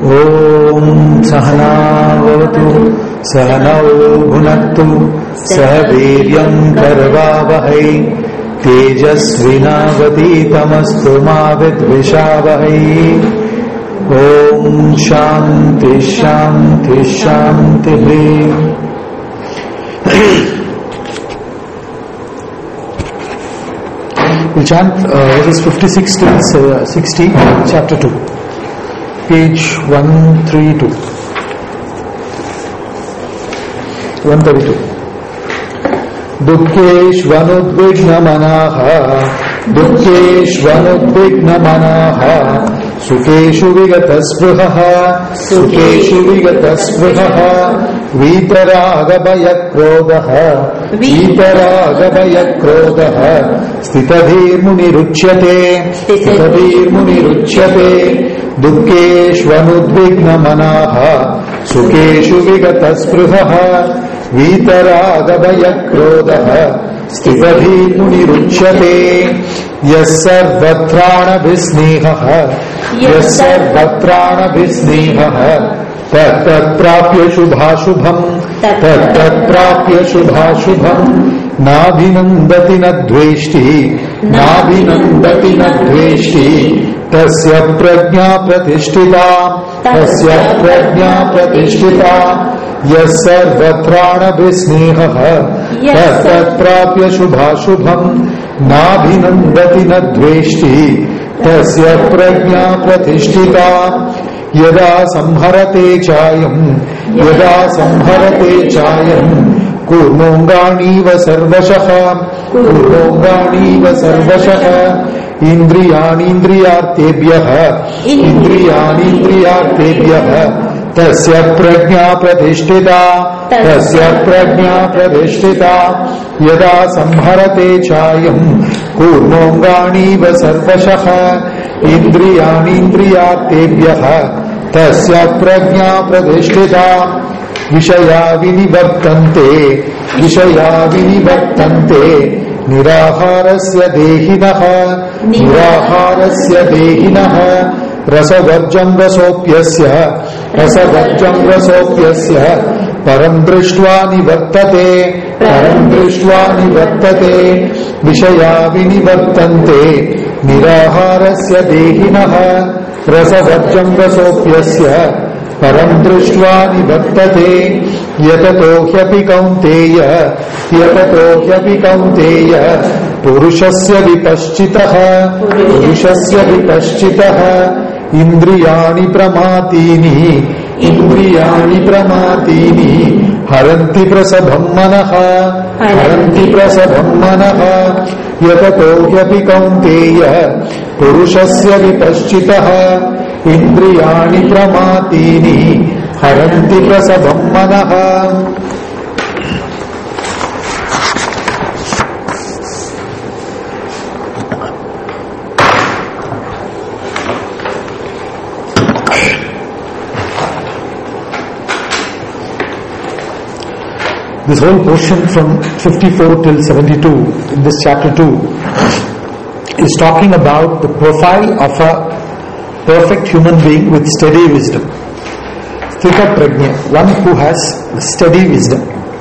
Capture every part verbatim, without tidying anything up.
Om Sahanavavatu Sahanau Bhunattu Sahaviryam Karvavahai Tejasvinavaditamastu ma vidvishavahai. Om Shanti Shanti Shanti. We'll chant uh, verses fifty-six to sixty, chapter two, page one thirty-two. one thirty-two. Dukkeshvanudvignamanaha Dukkeshvanudvignamanaha Sukeshu vigataspruhaha Sukeshu vigataspruhaha Vitaragabhayakrodaha Vitaragabhayakrodaha Stitadhirmuniruchyate Stitadhirmuniruchyate Dukkeshvanudvignamanaha Sukeshu vigataspruhaha Vitaragabhayakrodaha Stitadhirmuniruchyate Yassarvatranabhisnehaha Yassarvatranabhisnehaha Tattatprapya shubhashubham Tattatprapya shubhashubham Nabhinandati nadveshti Nabhinandati nadveshti Tasya prajna pratishtita Tasya prajna pratishtita Yassarvatranabhisnehaha Tattatprapya shubhashubham Nabhinandati nadveshti Tasya prajna pratishtita Yada samharate chayam Yada samharate chayam Kurmongani va sarvashaha Kurmongani va sarvashaha Indriyani indriyartebhyaha Indriyani indriyartebhyaha Tasya prajna pratishtita Tasya prajna pratishtita Yada samharate chayam Kurmongani va sarvashaha Indriyani indriyartebhyaha Tasya prajna pratishtita Vishaya vinivartante Vishaya vinivartante Niraharasya dehinaha Niraharasya dehinaha Rasavarjam rasopyasya Rasavarjam rasopyasya Param drishtva nivartate Param drishtva nivartate Vishaya vinivartante Niraharasya dehinaha Rasavarjam rasopyasya Param drishtva nivartate Yatato hyapi kaunteya Yatato hyapi kaunteya Purushasya vipaschitaha Purushasya vipaschitaha Indriyani pramatini Indriyani pramatini Haranti prasabham manaha Haranti prasabham manaha Yatato hyapi kaunteya Purushasya vipaschitaha Indriyani pramatini Haranti prasabham manaha. This whole portion from fifty-four till seventy-two in this chapter two is talking about the profile of a perfect human being with steady wisdom. Sthita prajna, one who has steady wisdom.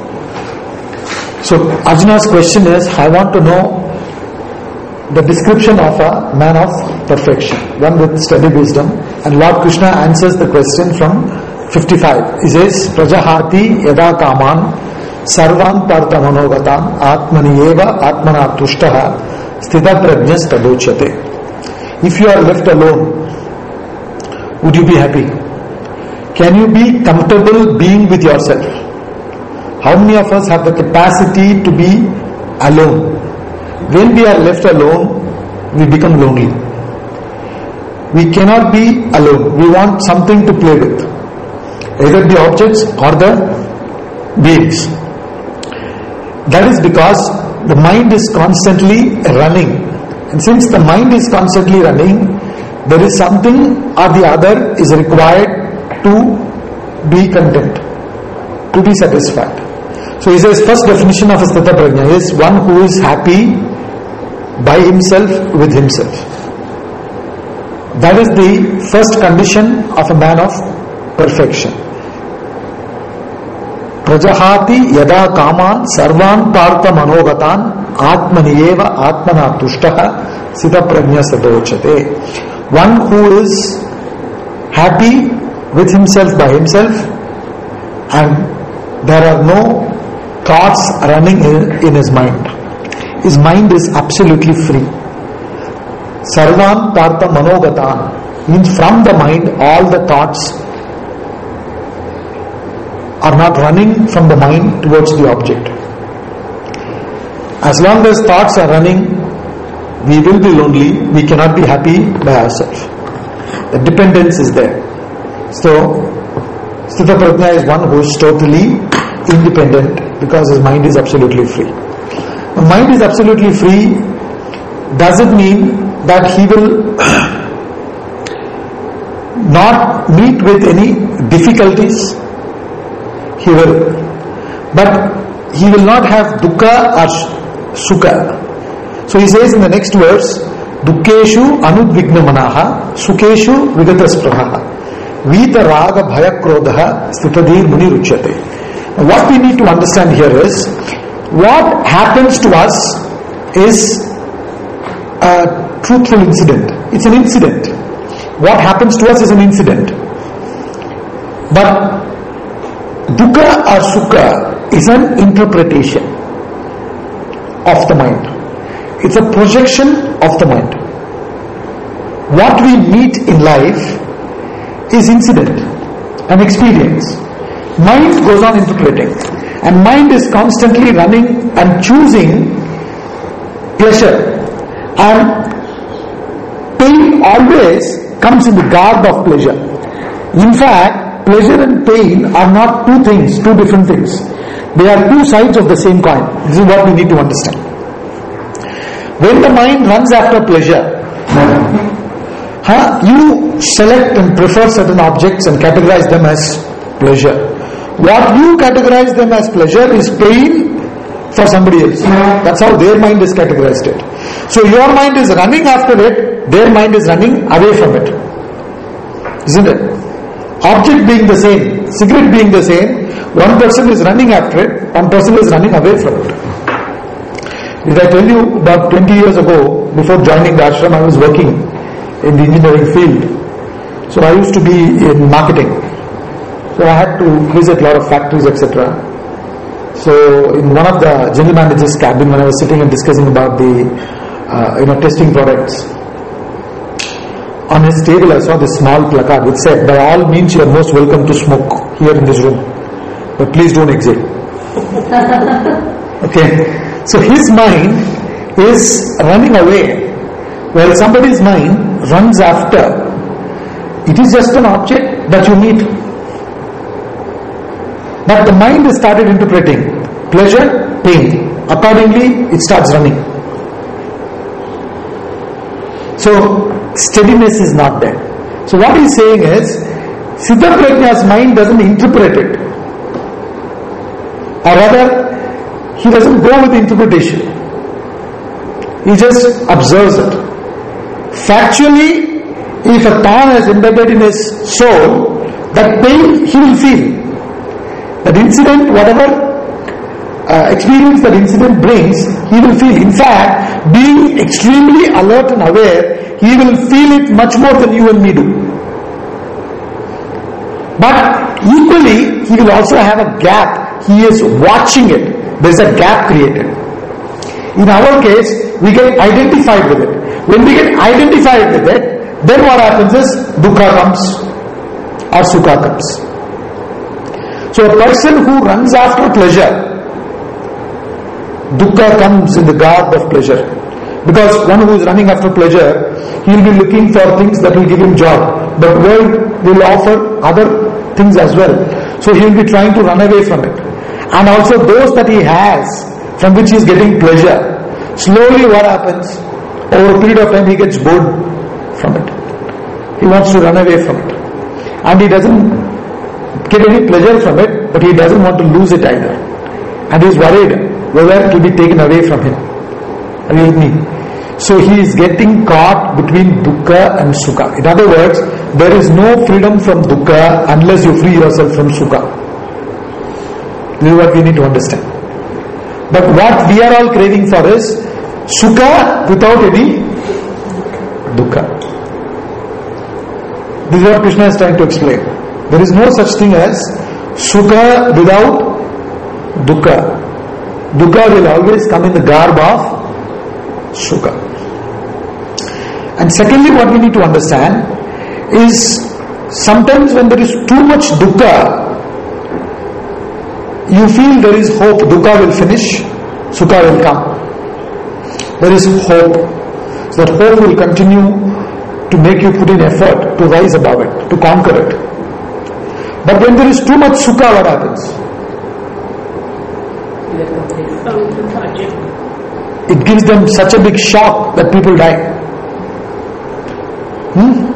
So Arjuna's question is, I want to know the description of a man of perfection, one with steady wisdom. And Lord Krishna answers the question from fifty-five. He says, Prajahati yada kaman sarvan parthamanogatam atmani eva atmana tushtaha sthita prajnas tadochyate. If you are left alone, would you be happy? Can you be comfortable being with yourself? How many of us have the capacity to be alone? When we are left alone, we become lonely. We cannot be alone. We want something to play with, either the objects or the beings. That is because the mind is constantly running. And since the mind is constantly running, there is something or the other is required to be content, to be satisfied. So he says, first definition of a sthita prajna is one who is happy by himself with himself. That is the first condition of a man of perfection. Prajahati yada kaman sarvan partha manogatan atmaniyeva atmana tushtaha sita prajna sadochate. One who is happy with himself by himself and there are no thoughts running in, in his mind. His mind is absolutely free. Sarvan partha manogatan means from the mind all the thoughts are not running from the mind towards the object. As long as thoughts are running, we will be lonely, we cannot be happy by ourselves. The dependence is there. So, Sthita Prajna is one who is totally independent because his mind is absolutely free. When mind is absolutely free, does it mean that he will not meet with any difficulties? He will. But he will not have dukkha or sukha. So he says in the next verse, dukkeshu anudvigna manaha sukeshu vigataspraha vita raga bhaya krodha stitadir muni ruchyate. What we need to understand here is, what happens to us is a truthful incident. It's an incident. What happens to us is an incident. But dukkha or sukha is an interpretation of the mind. It's a projection of the mind. What we meet in life is incident, an experience. Mind goes on interpreting, and mind is constantly running and choosing pleasure, and pain always comes in the garb of pleasure. In fact, pleasure and pain are not two things, two different things. They are two sides of the same coin. This is what we need to understand. When the mind runs after pleasure, huh, you select and prefer certain objects and categorize them as pleasure. What you categorize them as pleasure is pain for somebody else. That's how their mind is categorized it. So your mind is running after it, their mind is running away from it. Isn't it? Object being the same, cigarette being the same, one person is running after it, one person is running away from it. Did I tell you about twenty years ago, before joining the ashram, I was working in the engineering field. So I used to be in marketing. So I had to visit a lot of factories, et cetera. So in one of the general manager's cabin, when I was sitting and discussing about the uh, you know testing products, on his table I saw this small placard which said, "By all means, you are most welcome to smoke here in this room, but please don't exit." Okay. So his mind is running away, while somebody's mind runs after. It is just an object that you meet. But the mind has started interpreting pleasure, pain. Accordingly, it starts running. So, steadiness is not there. So what he's saying is, Siddha Prajna's mind doesn't interpret it. Or rather, he doesn't go with interpretation. He just observes it. Factually, if a thorn has embedded in his soul, that pain he will feel. That incident, whatever uh, experience that incident brings, he will feel. In fact, being extremely alert and aware, he will feel it much more than you and me do. But equally, he will also have a gap. He is watching it. There is a gap created. In our case, we get identified with it. When we get identified with it, then what happens is dukkha comes or sukha comes. So a person who runs after pleasure, dukkha comes in the garb of pleasure. Because one who is running after pleasure, he will be looking for things that will give him joy. But world will offer other things as well. So he will be trying to run away from it. And also those that he has, from which he is getting pleasure, slowly what happens? Over a period of time he gets bored from it. He wants to run away from it. And he doesn't get any pleasure from it, but he doesn't want to lose it either. And he is worried whether it will be taken away from him. Are you with me? So he is getting caught between dukkha and sukha. In other words, there is no freedom from dukkha unless you free yourself from sukha. This is what we need to understand. But what we are all craving for is sukha without any dukkha. This is what Krishna is trying to explain. There is no such thing as sukha without dukkha. Dukkha will always come in the garb of sukha. And secondly, what we need to understand is sometimes when there is too much dukkha, you feel there is hope, dukkha will finish, sukha will come. There is hope. So that hope will continue to make you put in effort to rise above it, to conquer it. But when there is too much sukha, what happens? It gives them such a big shock that people die. Hmm?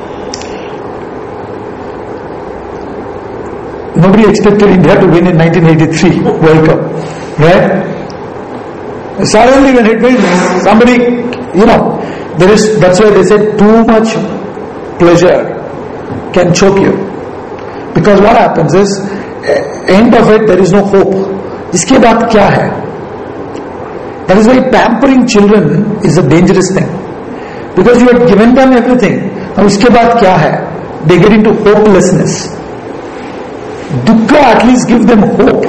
Nobody expected India to win in nineteen eighty-three World Cup, right? Suddenly when it wins, somebody, you know, there is, that's why they say too much pleasure can choke you. Because what happens is, end of it there is no hope. Iske baad kya hai? That is why pampering children is a dangerous thing. Because you have given them everything. Now iske baad kya hai? They get into hopelessness. Dukkha at least give them hope.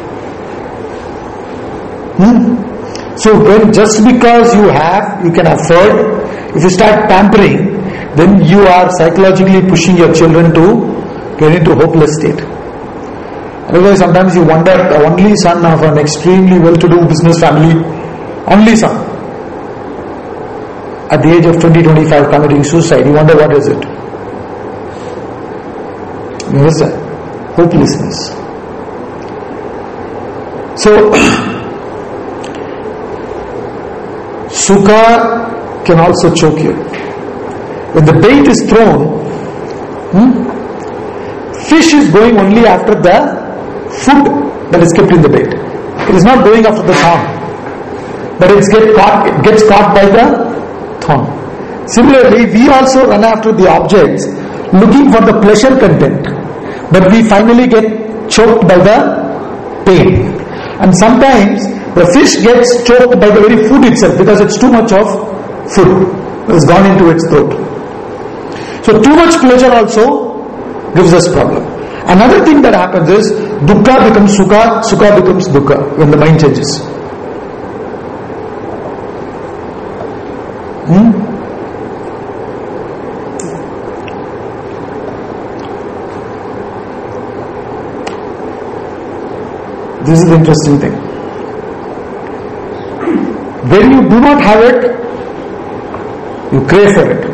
Hmm? So when just because you have, you can afford, if you start pampering, then you are psychologically pushing your children to get into hopeless state. Otherwise sometimes you wonder, the only son of an extremely well-to-do business family, only son, at the age of twenty, twenty-five committing suicide, you wonder what is it? What is that? Hopelessness. So, sukha can also choke you. When the bait is thrown, hmm, fish is going only after the food that is kept in the bait. It is not going after the thorn, but it gets caught, it gets caught by the thorn. Similarly, we also run after the objects looking for the pleasure content, but we finally get choked by the pain. And sometimes the fish gets choked by the very food itself because it's too much of food that has gone into its throat. So too much pleasure also gives us problem. Another thing that happens is dukkha becomes sukha, sukha becomes dukkha when the mind changes. Hmm? This is the interesting thing. When you do not have it, you crave for it.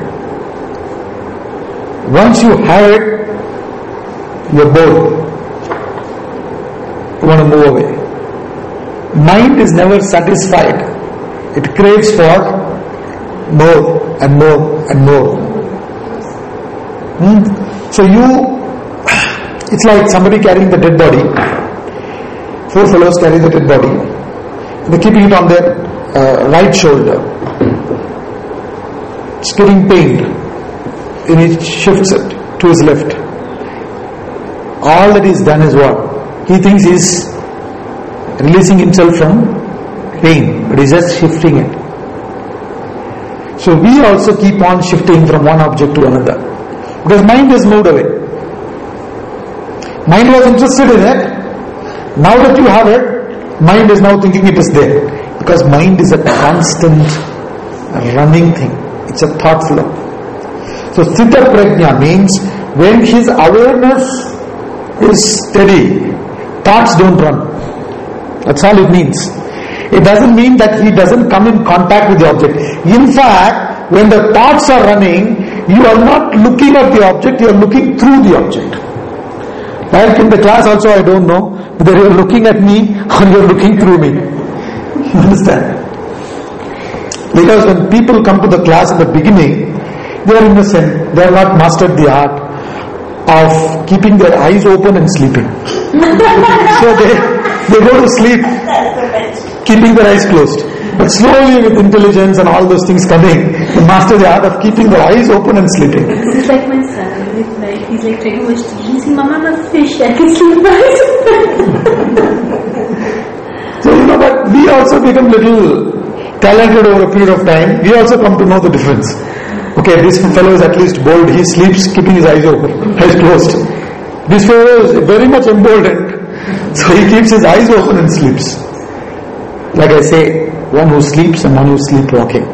Once you have it, you are bored. You want to move away. Mind is never satisfied. It craves for more and more and more. Hmm? So you, it's like somebody carrying the dead body. Four fellows carry the dead body. They're keeping it on their uh, right shoulder. It's getting pained. And he shifts it to his left. All that is done is what? He thinks he's releasing himself from pain, but he's just shifting it. So we also keep on shifting from one object to another. Because mind has moved away. Mind was interested in it. Now that you have it, mind is now thinking it is there. Because mind is a constant running thing. It's a thought flow. So Sthita Prajna means when his awareness is steady, thoughts don't run. That's all it means. It doesn't mean that he doesn't come in contact with the object. In fact, when the thoughts are running, you are not looking at the object, you are looking through the object. Like in the class also, I don't know whether you are looking at me or you are looking through me. You understand? Because when people come to the class in the beginning, they are innocent. They have not mastered the art of keeping their eyes open and sleeping. So they, they go to sleep keeping their eyes closed. But slowly with intelligence and all those things coming, the master the art of keeping their eyes open and sleeping. This is like my son. He's like, he's like trying to watch T V. He's saying, Mama, I'm a fish. I can sleep right. So you know, but we also become little talented over a period of time. We also come to know the difference. Okay, this fellow is at least bold. He sleeps keeping his eyes open, eyes closed. This fellow is very much emboldened. So he keeps his eyes open and sleeps. Like I say, one who sleeps and one who is sleepwalking.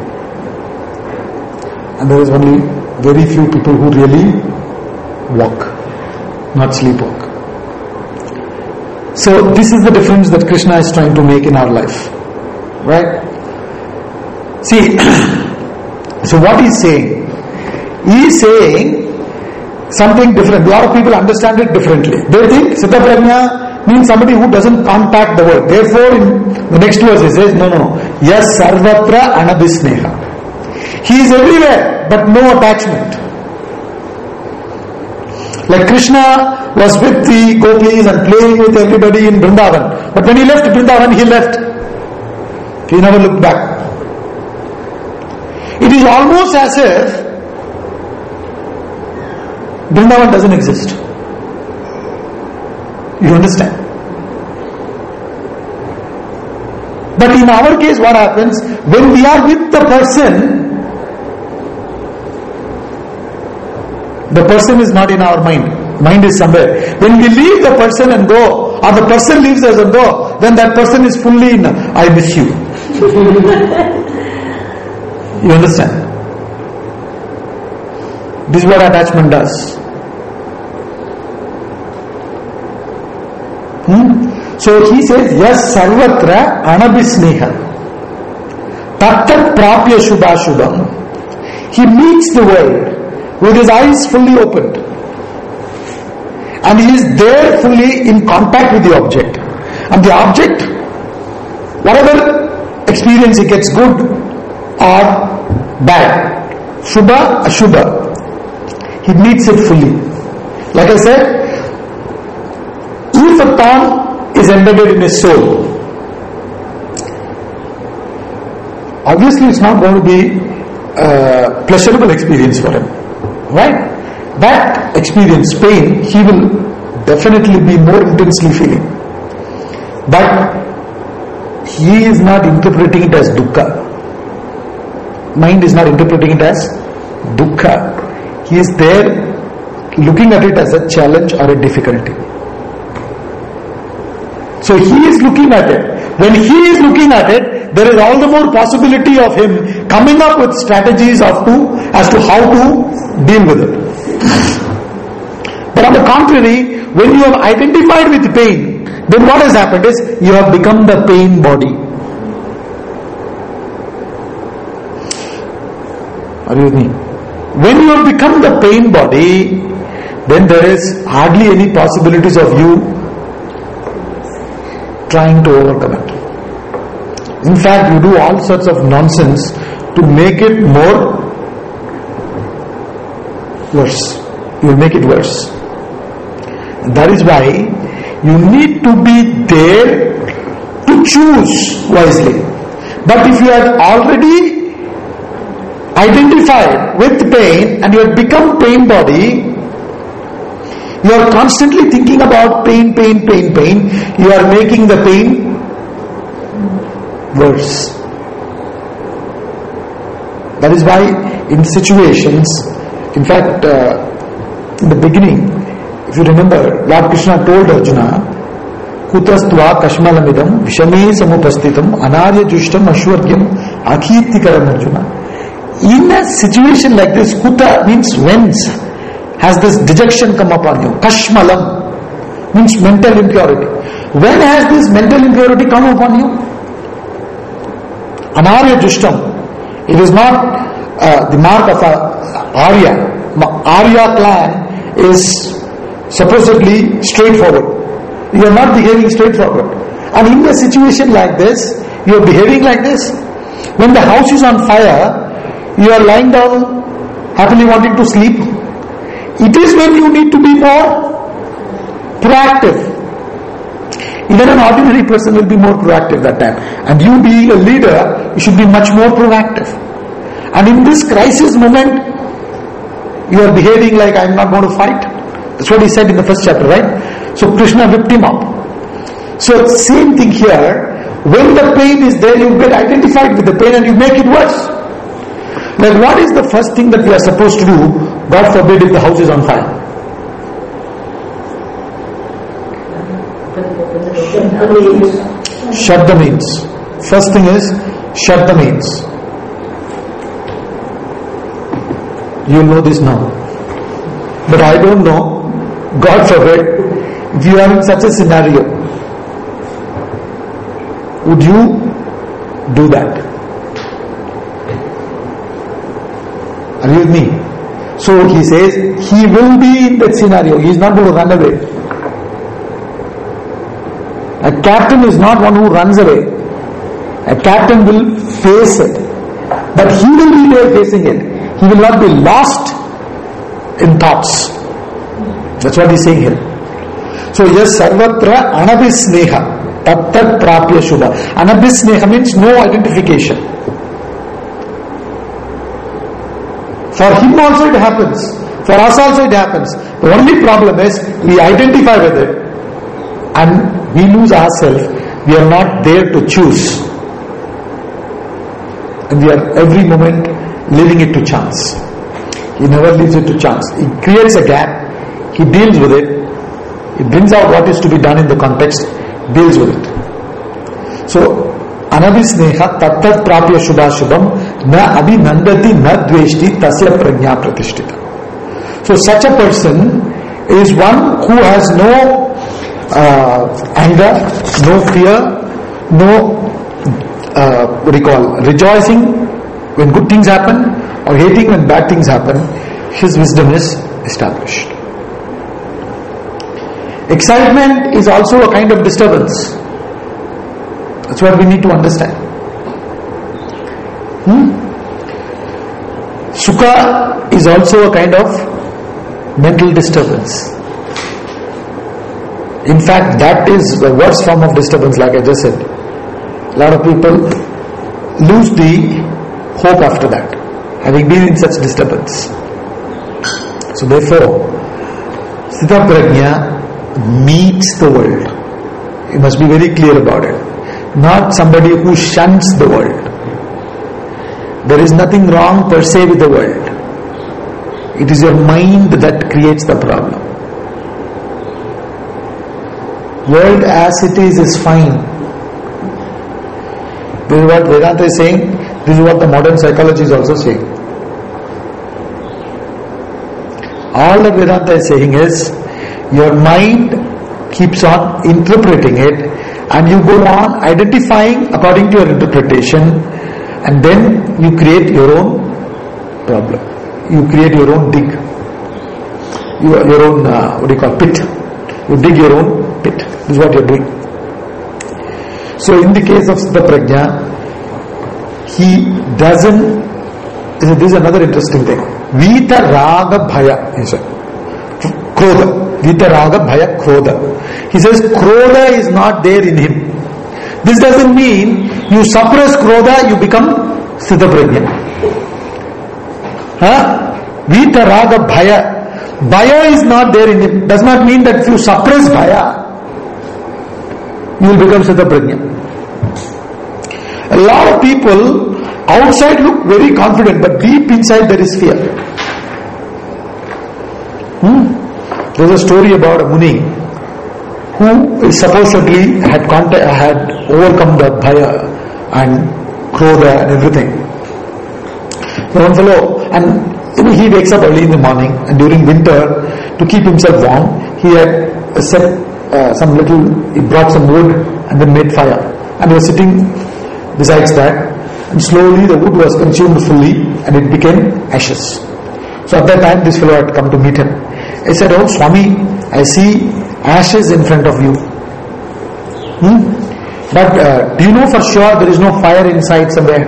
And there is only very few people who really walk, not sleepwalk. So this is the difference that Krishna is trying to make in our life. Right? See, so what he's saying? He is saying something different. A lot of people understand it differently. They think Siddha Prajna means somebody who doesn't contact the world. Therefore, in the next verse he says, no, no, no. Yes, sarvatra anabhisneha. He is everywhere, but no attachment. Like Krishna was with the gopis and playing with everybody in Vrindavan. But when he left Vrindavan, he left. He never looked back. It is almost as if Vrindavan doesn't exist. You understand? But in our case, what happens? When we are with the person, the person is not in our mind. Mind is somewhere. When we leave the person and go, or the person leaves us and go, then that person is fully in, I miss you. You understand? This is what attachment does. Hmm? So he says, yes, sarvatra anabhisneha. Tattat prapya shubhashubham. He meets the world with his eyes fully opened. And he is there fully in contact with the object. And the object, whatever experience he gets, good or bad, shubha, ashubha, he meets it fully. Like I said, if a thorn is embedded in his soul, obviously it's not going to be a pleasurable experience for him. Right? That experience, pain, he will definitely be more intensely feeling. But he is not interpreting it as dukkha. Mind is not interpreting it as dukkha. He is there looking at it as a challenge or a difficulty. So he is looking at it. When he is looking at it, there is all the more possibility of him coming up with strategies of to, as to how to deal with it. But on the contrary, when you have identified with pain, then what has happened is you have become the pain body. Are you with me? When you have become the pain body, then there is hardly any possibilities of you trying to overcome it. In fact, you do all sorts of nonsense to make it more worse. You will make it worse. And that is why you need to be there to choose wisely. But if you have already identified with pain and you have become pain body, you are constantly thinking about pain, pain, pain, pain. You are making the pain worse. That is why in situations, in fact, uh, in the beginning, if you remember, Lord Krishna told Arjuna, Kutastva kashmalamidam vishame samupastitam anarya jushtam ashwaryam akirtikaram Arjuna. In a situation like this, kuta means whence has this dejection come upon you? Kashmalam means mental impurity. When has this mental impurity come upon you? Anarya jushtam. It is not uh, the mark of a Arya. Arya clan is supposedly straightforward. You are not behaving straightforward. And in a situation like this, you are behaving like this. When the house is on fire, you are lying down happily wanting to sleep. It is when you need to be more proactive. Even an ordinary person will be more proactive that time. And you being a leader, you should be much more proactive. And in this crisis moment, you are behaving like I am not going to fight. That's what he said in the first chapter, right? So Krishna whipped him up. So same thing here. When the pain is there, you get identified with the pain and you make it worse. Like what is the first thing that we are supposed to do? God forbid if the house is on fire. Shut the means. First thing is, shut the means. You know this now. But I don't know, God forbid, if you are in such a scenario, would you do that? Are you with me? So he says, he will be in that scenario. He is not going to run away. A captain is not one who runs away. A captain will face it. But he will be there facing it. He will not be lost in thoughts. That's what he's saying here. So yes, sarvatra anabhisneha tattat prapya shubha. Anabhisneha means no identification. For him also it happens. For us also it happens. The only problem is we identify with it and we lose ourselves. We are not there to choose. And we are every moment leaving it to chance. He never leaves it to chance. He creates a gap. He deals with it. He brings out what is to be done in the context. Deals with it. So, anabhisneha tattat prapya shubha shubham na abhinandati na dveshti tasya prajna pratishtita. So such a person is one who has no uh, anger, no fear, no uh, what do you call, rejoicing when good things happen or hating when bad things happen. His wisdom is established. Excitement is also a kind of disturbance. That's what we need to understand. Hmm? Sukha is also a kind of mental disturbance. In fact, that is the worst form of disturbance, like I just said. A lot of people lose the hope after that, having been in such disturbance. So therefore, Sthita Prajna meets the world. You must be very clear about it. Not somebody who shuns the world. There is nothing wrong per se with the world. It is your mind that creates the problem. World as it is is fine. This is what Vedanta is saying. This is what the modern psychology is also saying. All that Vedanta is saying is, your mind keeps on interpreting it and you go on identifying according to your interpretation, and then you create your own problem. You create your own dig. Your, your own, uh, what do you call, pit. You dig your own pit. This is what you are doing. So in the case of Sthita Prajna, he doesn't, this is another interesting thing. Vita Raga Bhaya, he said. Krodha. Vita Raga Bhaya Krodha. He says Krodha is not there in him. This doesn't mean you suppress Krodha, you become Sthita Prajna. Huh? Vita Raga Bhaya. Bhaya is not there in him. Does not mean that if you suppress Bhaya, you will become Sthita Prajna. A lot of people outside look very confident, but deep inside there is fear. Hmm? There's a story about a Muni who supposedly had contact, had overcome the Bhaya and Krodha and everything. So one fellow, and you know, he wakes up early in the morning, and during winter, to keep himself warm, he had set uh, some little, he brought some wood and then made fire. And he was sitting besides that, and slowly the wood was consumed fully and it became ashes. So at that time, this fellow had come to meet him. He said, "Oh Swami, I see ashes in front of you. Hmm? But uh, do you know for sure there is no fire inside somewhere?"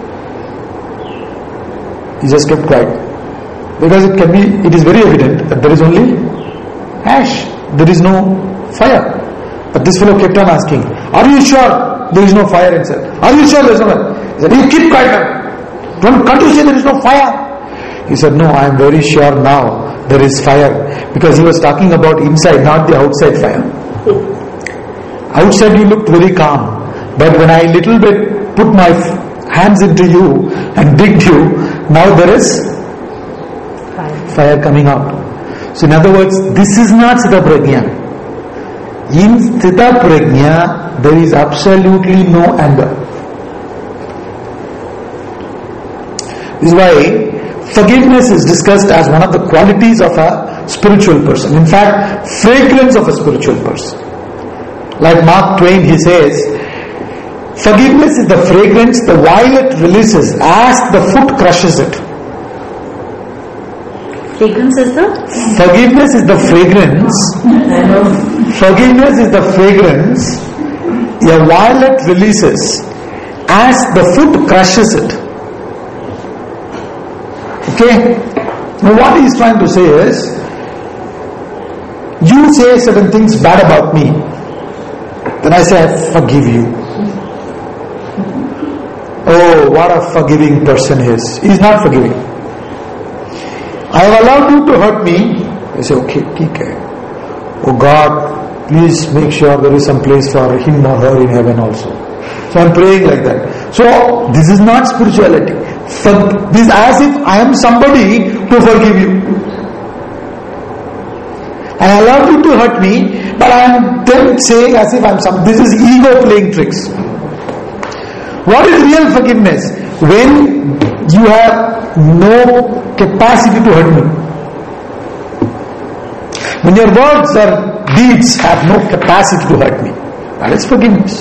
He just kept quiet. Because it can be, it is very evident that there is only ash. There is no fire. But this fellow kept on asking, are you sure there is no fire inside? Are you sure there is no fire? He said, you keep quiet now. Don't, can't you say there is no fire? He said, no, I am very sure now there is fire. Because he was talking about inside, not the outside fire. Outside you looked very calm. But when I little bit put my hands into you and digged you, now there is fire, fire coming out. So in other words, this is not Sthita Prajna. In Sthita Prajna, there is absolutely no anger. This is why forgiveness is discussed as one of the qualities of a spiritual person. In fact, fragrance of a spiritual person. Like Mark Twain, he says, forgiveness is the fragrance the violet releases as the foot crushes it. Fragrance is the? Forgiveness is the fragrance. Forgiveness is the fragrance a violet releases as the foot crushes it. Okay? Now what he is trying to say is, you say certain things bad about me, then I say I forgive you. Oh, what a forgiving person he is. He is not forgiving. I have allowed you to hurt me. I say, okay, okay. Oh God, please make sure there is some place for him or her in heaven also. So I am praying like that. So this is not spirituality. This is as if I am somebody to forgive you. I allowed you to hurt me, but I am then saying as if I am some. This is ego playing tricks. What is real forgiveness? When you have no capacity to hurt me. When your words or deeds have no capacity to hurt me. That is forgiveness.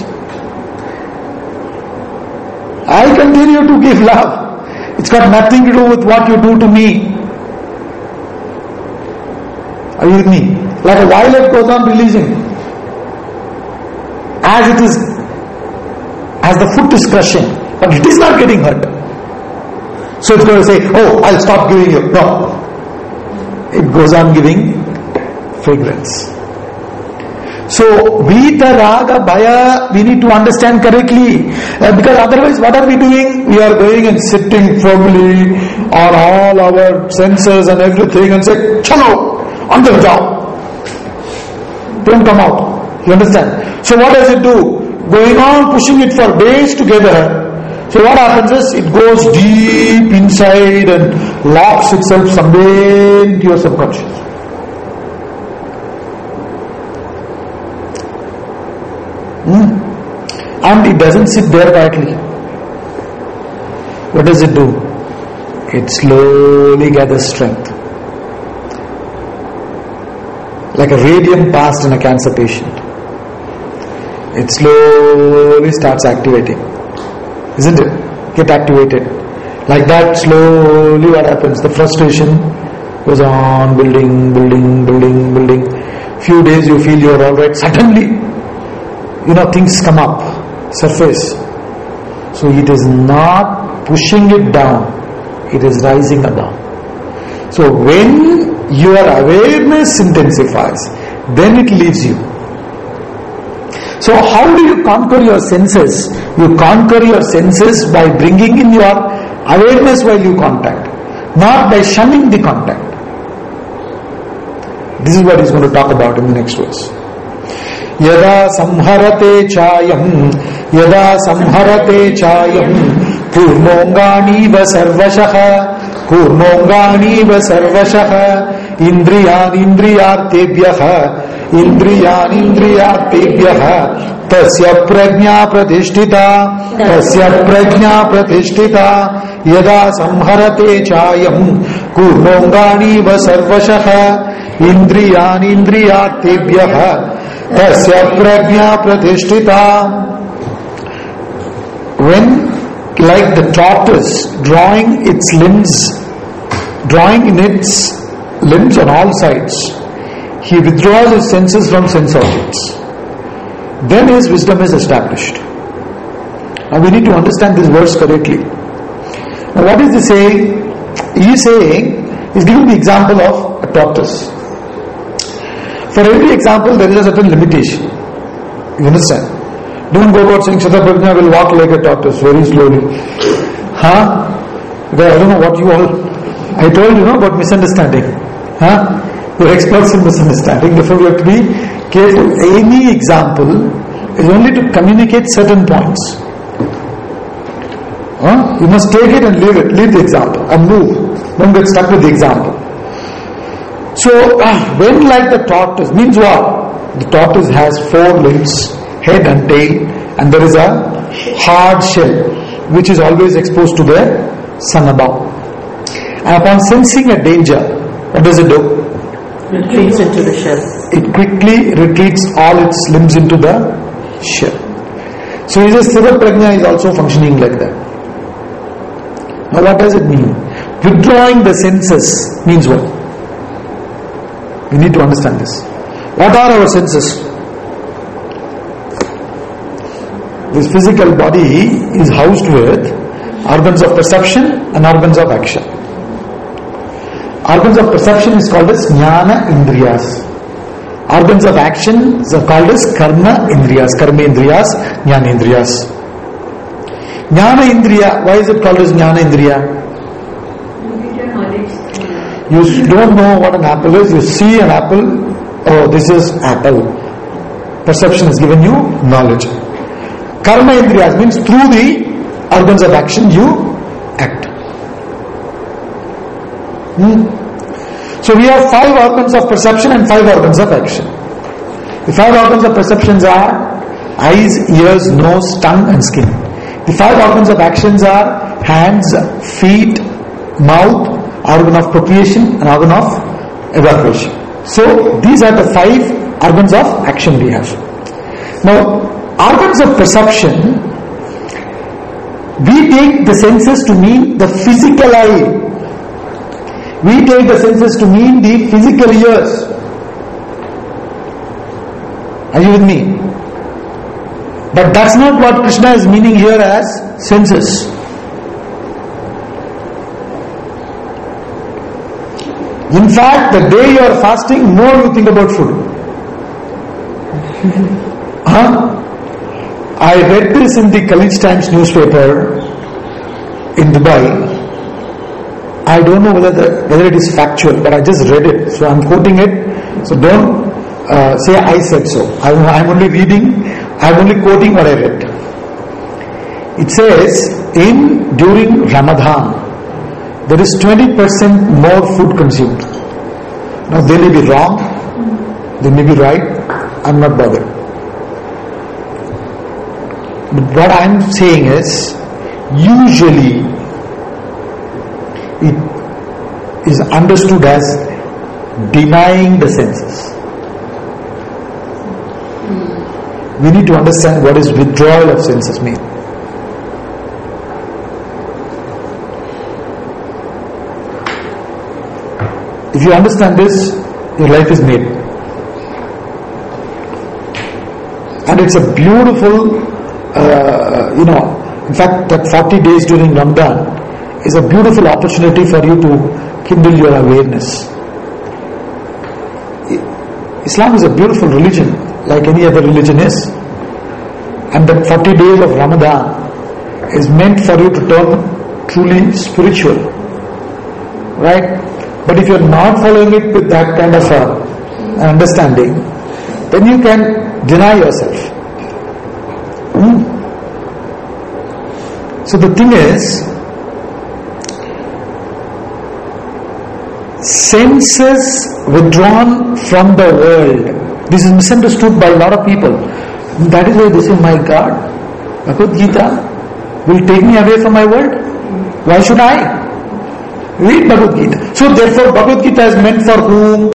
I continue to give love. It's got nothing to do with what you do to me. Are you with me? Like a violet goes on releasing. As it is, as the foot is crushing, but it is not getting hurt. So it's going to say, oh, I'll stop giving you. No. It goes on giving fragrance. So, Vita, Raga, Bhaya, we need to understand correctly. Uh, because otherwise, what are we doing? We are going and sitting firmly on all our senses and everything and say, chalo, under job. Don't come out. You understand? So what does it do? Going on pushing it for days together. So what happens is, it goes deep inside and locks itself somewhere into your subconscious. Hmm. And it doesn't sit there quietly. What does it do? It slowly gathers strength. Like a radium passed in a cancer patient. It slowly starts activating. Isn't it? Get activated. Like that, slowly what happens? The frustration goes on building, building, building, building. Few days you feel you're alright. Suddenly, you know, things come up, surface. So it is not pushing it down, it is rising above. So when your awareness intensifies, then it leaves you. So how do you conquer your senses? You conquer your senses by bringing in your awareness while you contact, not by shunning the contact. This is what he's going to talk about in the next verse. Yada samharate chayam, yada samharate chayam, purnongani va sarvashaha, purnongani va sarvashaha, indriyan indriyartebhyaha, indriyan indriyartebhyaha, tasya prajna pratishtita, tasya prajna pratishtita, yada samharate chayam, purnongani va sarvashaha, indriyan indriyartebhyaha, tasya prajna pratishtita. When, like the tortoise drawing its limbs, drawing in its limbs on all sides, he withdraws his senses from sense objects. Then his wisdom is established. Now we need to understand this verse correctly. Now what is he saying? He is saying, he is giving the example of a tortoise. For every example there is a certain limitation. You understand? Don't go about saying Sthita Prajna will walk like a tortoise very slowly. Huh? Because I don't know what you all, I told you know about misunderstanding. Huh? You're experts in misunderstanding, therefore you have to be careful. Any example is only to communicate certain points. Huh? You must take it and leave it, leave the example and move. Don't get stuck with the example. So, uh, when like the tortoise means what? The tortoise has four limbs, head and tail, and there is a hard shell which is always exposed to the sun above. And upon sensing a danger, what does it do? Retreats into the shell. It quickly retreats all its limbs into the shell. So he says Sthita Prajna is also functioning like that. Now what does it mean? Withdrawing the senses means what? We need to understand this. What are our senses? This physical body is housed with organs of perception and organs of action. Organs of perception is called as Jnana Indriyas. Organs of action are called as Karma Indriyas, Karma Indriyas, Jnana Indriyas. Jnana Indriya, why is it called as Jnana Indriya? You don't know what an apple is, you see an apple, oh this is apple. Perception has given you knowledge. Karma Indriyas means through the organs of action you act. Hmm. So we have five organs of perception and five organs of action. The five organs of perceptions are eyes, ears, nose, tongue and skin. The five organs of actions are hands, feet, mouth, organ of procreation and organ of evacuation. So these are the five organs of action we have. Now organs of perception, we take the senses to mean the physical eye. We take the senses to mean the physical ears. Are you with me? But that's not what Krishna is meaning here as senses. In fact, the day you are fasting, more you think about food. Huh? I read this in the Khaleej Times newspaper in Dubai. I don't know whether the, whether it is factual, but I just read it, so I'm quoting it. So don't uh, say I said so. I'm, I'm only reading, I'm only quoting what I read. It says, in during Ramadan, there is twenty percent more food consumed. Now they may be wrong, they may be right, I'm not bothered. But what I'm saying is, usually it is understood as denying the senses. We need to understand what is withdrawal of senses mean. If you understand this, your life is made. And it's a beautiful, uh, you know, in fact that forty days during Ramadan is a beautiful opportunity for you to kindle your awareness. Islam is a beautiful religion, like any other religion is. And that forty days of Ramadan is meant for you to turn truly spiritual. Right? But if you are not following it with that kind of a understanding, then you can deny yourself. Hmm. So the thing is, senses withdrawn from the world. This is misunderstood by a lot of people. That is why they say, my God, Bhagavad Gita will take me away from my world. Why should I? Read Bhagavad Gita. So therefore Bhagavad Gita is meant for whom?